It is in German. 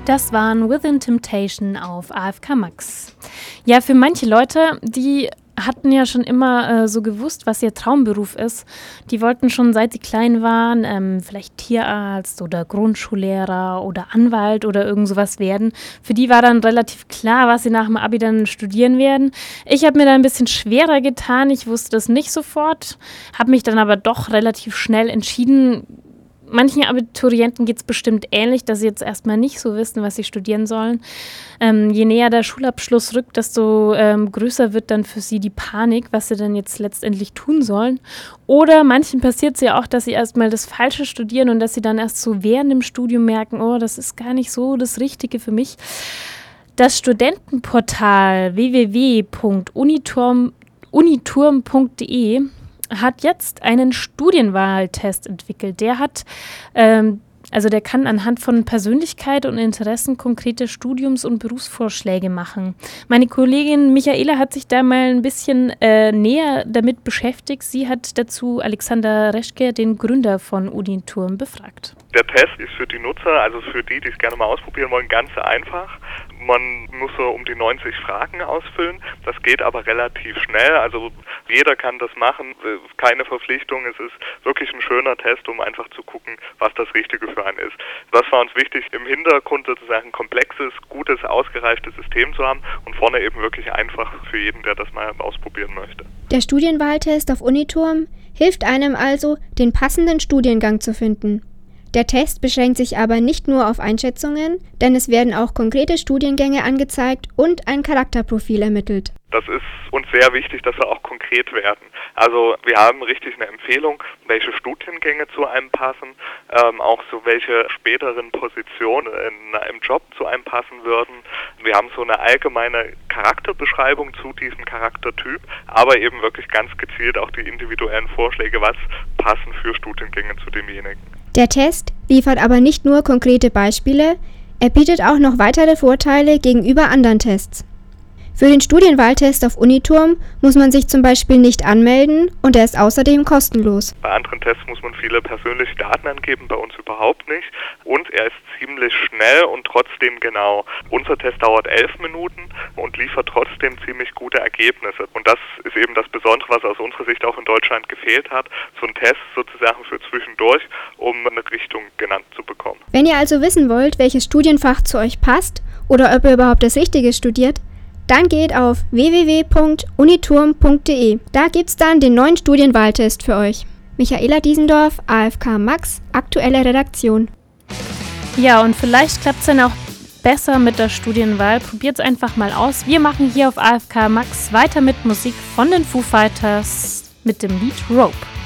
Das waren Within Temptation auf AFK Max. Ja, für manche Leute, die hatten ja schon immer so gewusst, was ihr Traumberuf ist. Die wollten schon, seit sie klein waren, vielleicht Tierarzt oder Grundschullehrer oder Anwalt oder irgend sowas werden. Für die war dann relativ klar, was sie nach dem Abi dann studieren werden. Ich habe mir da ein bisschen schwerer getan. Ich wusste das nicht sofort, habe mich dann aber doch relativ schnell entschieden. Manchen Abiturienten geht es bestimmt ähnlich, dass sie jetzt erstmal nicht so wissen, was sie studieren sollen. Je näher der Schulabschluss rückt, desto größer wird dann für sie die Panik, was sie dann jetzt letztendlich tun sollen. Oder manchen passiert es ja auch, dass sie erstmal das Falsche studieren und dass sie dann erst so während dem Studium merken, oh, das ist gar nicht so das Richtige für mich. Das Studentenportal www.uniturm.de hat jetzt einen Studienwahltest entwickelt. Der kann anhand von Persönlichkeit und Interessen konkrete Studiums- und Berufsvorschläge machen. Meine Kollegin Michaela hat sich da mal ein bisschen näher damit beschäftigt. Sie hat dazu Alexander Reschke, den Gründer von Uniturm, befragt. Der Test ist für die Nutzer, also für die, die es gerne mal ausprobieren wollen, ganz einfach. Man muss so um die 90 Fragen ausfüllen. Das geht aber relativ schnell. Also jeder kann das machen. Keine Verpflichtung. Es ist wirklich ein schöner Test, um einfach zu gucken, was das Richtige für einen ist. Das war uns wichtig, im Hintergrund sozusagen ein komplexes, gutes, ausgereiftes System zu haben und vorne eben wirklich einfach für jeden, der das mal ausprobieren möchte. Der Studienwahltest auf Uniturm hilft einem also, den passenden Studiengang zu finden. Der Test beschränkt sich aber nicht nur auf Einschätzungen, denn es werden auch konkrete Studiengänge angezeigt und ein Charakterprofil ermittelt. Das ist uns sehr wichtig, dass wir auch konkret werden. Also wir haben richtig eine Empfehlung, welche Studiengänge zu einem passen, auch so welche späteren Positionen im Job zu einem passen würden. Wir haben so eine allgemeine Charakterbeschreibung zu diesem Charaktertyp, aber eben wirklich ganz gezielt auch die individuellen Vorschläge, was passen für Studiengänge zu demjenigen. Der Test liefert aber nicht nur konkrete Beispiele, er bietet auch noch weitere Vorteile gegenüber anderen Tests. Für den Studienwahltest auf Uniturm muss man sich zum Beispiel nicht anmelden und er ist außerdem kostenlos. Bei anderen Tests muss man viele persönliche Daten angeben, bei uns überhaupt nicht. Und er ist ziemlich schnell und trotzdem genau. Unser Test dauert 11 Minuten und liefert trotzdem ziemlich gute Ergebnisse. Und das ist eben das Besondere, was aus unserer Sicht auch in Deutschland gefehlt hat. So ein Test sozusagen für zwischendurch, um eine Richtung genannt zu bekommen. Wenn ihr also wissen wollt, welches Studienfach zu euch passt oder ob ihr überhaupt das Richtige studiert, dann geht auf www.uniturm.de. Da gibt's dann den neuen Studienwahltest für euch. Michaela Diesendorf, AFK Max, aktuelle Redaktion. Ja, und vielleicht klappt es dann auch besser mit der Studienwahl. Probiert's einfach mal aus. Wir machen hier auf AFK Max weiter mit Musik von den Foo Fighters mit dem Lied Rope.